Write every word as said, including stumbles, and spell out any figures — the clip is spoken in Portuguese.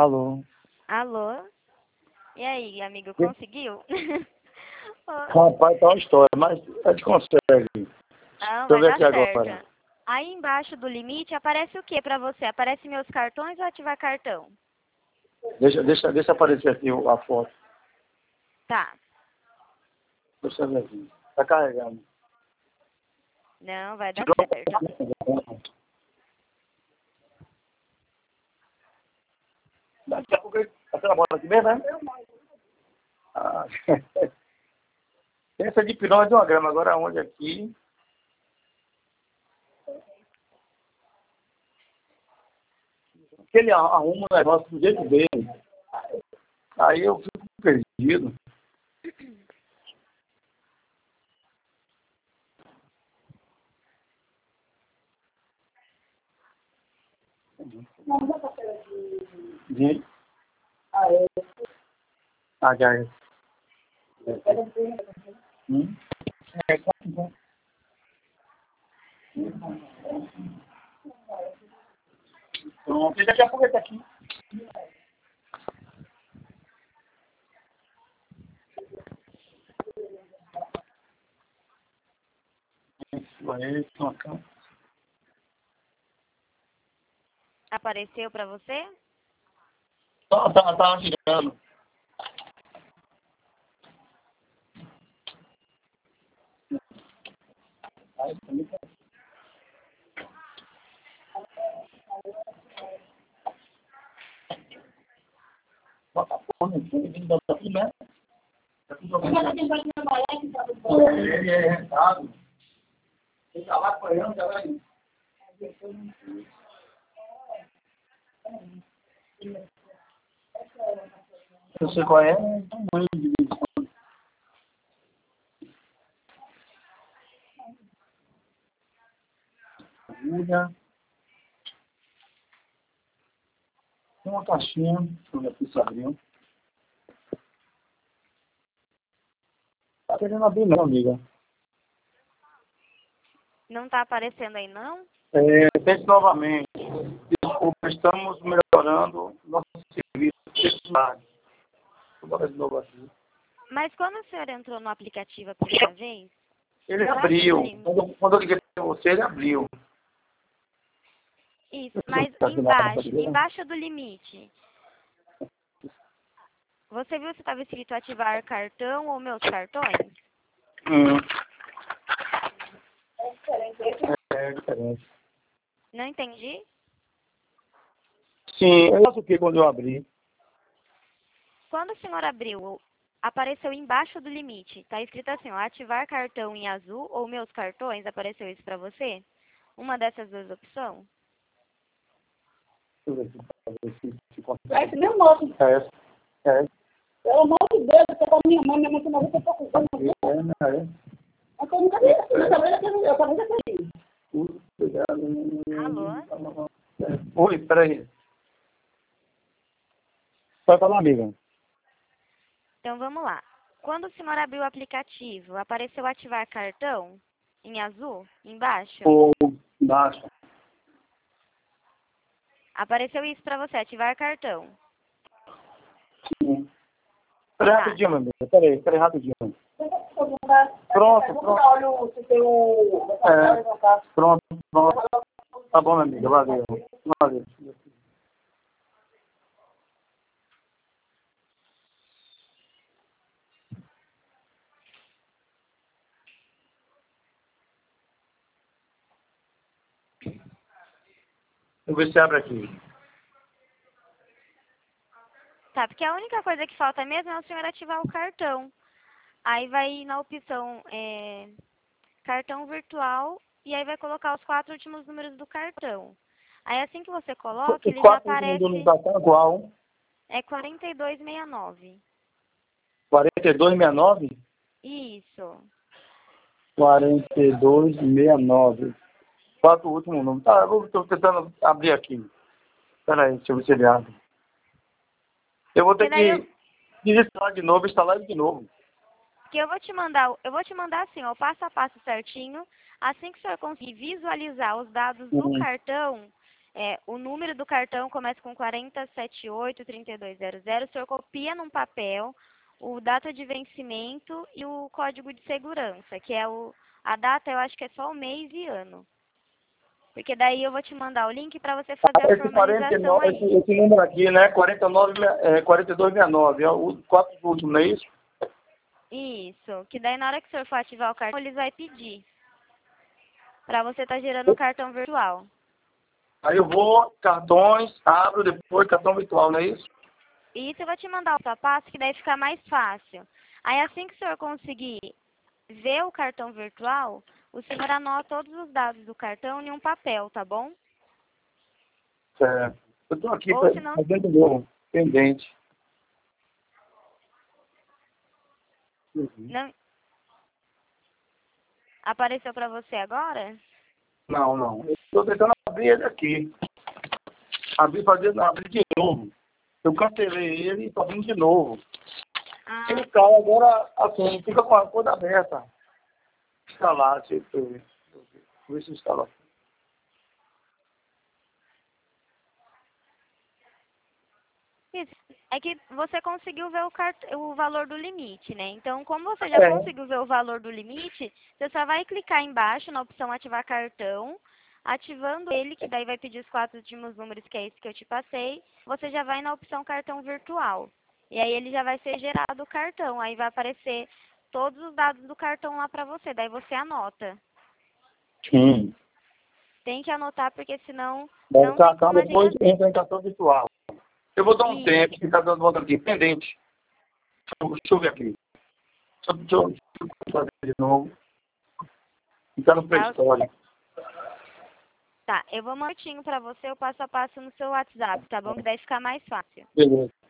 Alô? Alô? E aí, amigo, conseguiu? Rapaz, tá uma história, mas a gente consegue. Não, Deixa eu vai ver dar aqui certo. agora. Aí embaixo do limite aparece o que pra você? Aparece meus cartões ou ativar cartão? Deixa, deixa, deixa aparecer aqui o- a foto. Tá. Deixa eu ver aqui. Tá carregando. Não, vai dar Tirou certo. Daqui a pouco ele... Tá sendo a bola aqui mesmo, né? Ah, essa é de pirona de uma grama. Agora onde aqui? Que ele arruma o negócio do jeito dele. Aí eu fico perdido. De... Ah, já é. Hum? É, tá bom. Pronto, e daqui a pouco ele tá aqui. Isso aí, isso aqui. Apareceu pra você? Tá, tá, tá girando. Aí, também tá. Bota a porra aqui, ele bota aqui, né? Tá tudo bem. Ele é rentado. Ele tá lá apanhando, tá lá. Você conhece? Tamanho de vez. Agulha. Tem uma caixinha, deixa eu ver aqui se abriu. Tá querendo abrir não, amiga. Não tá aparecendo aí, não? É, tente novamente. Desculpa, estamos melhorando nosso serviço. Bora de novo aqui. Mas quando o senhor entrou no aplicativo a primeira vez? Ele embaixo abriu. do lim- Quando, quando eu liguei para você, ele abriu. Isso, mas embaixo, embaixo do limite. Você viu se estava escrito ativar cartão ou meus cartões? Hum. É diferente. Não entendi? Sim, eu faço o que quando eu abri? Quando o senhor abriu, apareceu embaixo do limite. Está escrito assim, ó, ativar cartão em azul ou meus cartões. Apareceu isso para você? Uma dessas duas opções? Deixa eu ver se pra ver se- se consegue. É esse mesmo moço. É, é. Pelo amor de Deus, você com a minha mãe, minha mãe tem noventa e poucos anos. É, não é. Mas eu nunca vi isso. Eu também já tenho, eu também já tenho. Obrigado. Alô? Oi, peraí. Vai falar, amiga. Então vamos lá. Quando o senhor abriu o aplicativo, apareceu ativar cartão em azul, embaixo? Ou embaixo. Apareceu isso para você, ativar cartão. Sim. Peraí, Tá. rapidinho, meu amigo. Peraí, peraí, rapidinho. Pronto, pronto. Olha se tem o... É, pronto, pronto. Tá bom, minha amiga. Valeu. Valeu. Eu vou ver se abre aqui. Tá, porque a única coisa que falta mesmo é o senhor ativar o cartão. Aí vai na opção é, cartão virtual e aí vai colocar os quatro últimos números do cartão. Aí assim que você coloca, Os ele já quatro últimos aparece, números da conta, qual? é quarenta e dois sessenta e nove. quarenta e dois sessenta e nove? Isso. quarenta e dois sessenta e nove. Quatro últimos números. Tá, eu estou tentando abrir aqui. Espera aí, deixa eu ver se ele abre. Eu vou ter Porque daí que eu, desinstalar de novo, instalar ele de novo. porque eu vou te mandar, eu vou te mandar assim, ó, o passo a passo certinho. Assim que o senhor conseguir visualizar os dados do Uhum. cartão, É, o número do cartão começa com quarenta, setenta e oito, trinta e dois zero zero. O senhor copia num papel o data de vencimento e o código de segurança, que é o... A data eu acho que é só o mês e ano. Porque daí eu vou te mandar o link para você fazer a Esse, quarenta e formalização nove, aí. esse, esse número aqui, né? quarenta e nove, é, quarenta e dois sessenta e nove. É o quatro últimos, não é isso? Isso. Que daí na hora que o senhor for ativar o cartão, eles vão pedir para você estar gerando um cartão virtual. Aí eu vou, cartões, abro depois, cartão virtual, não é isso? Isso eu vou te mandar o passo a passo, que daí fica mais fácil. Aí assim que o senhor conseguir ver o cartão virtual, o senhor anota todos os dados do cartão em um papel, tá bom? Certo. Eu estou aqui Ou se não... fazendo meu pendente. não... Apareceu para você agora? Não, não. Eu estou tentando abrir ele aqui. Abrir, fazer, abrir de novo. Eu cancelei ele e estou abrindo de novo. Ah, Ele cai agora, assim, fica com a cor aberta. Instalar, deixa eu ver. Deixa eu ver se instala. isso. É que você conseguiu ver o, cart... o valor do limite, né? Então, como você já É. conseguiu ver o valor do limite, você só vai clicar embaixo na opção ativar cartão, ativando ele, que daí vai pedir os quatro últimos números, que é esse que eu te passei. Você já vai na opção cartão virtual. E aí ele já vai ser gerado o cartão. Aí vai aparecer todos os dados do cartão lá pra você. Daí você anota. Sim. Tem que anotar, porque senão Daí não o tem cartão como a depois gente... entra em cartão virtual. Eu vou dar um Isso. tempo, ficar dando volta aqui, pendente. Deixa eu, deixa eu ver aqui. Deixa, eu- deixa, eu- deixa eu fazer de novo. Ficar no pré-história. Tá, eu vou mantinho pra você, eu passo a passo no seu WhatsApp, tá bom? Que daí fica mais fácil. Beleza.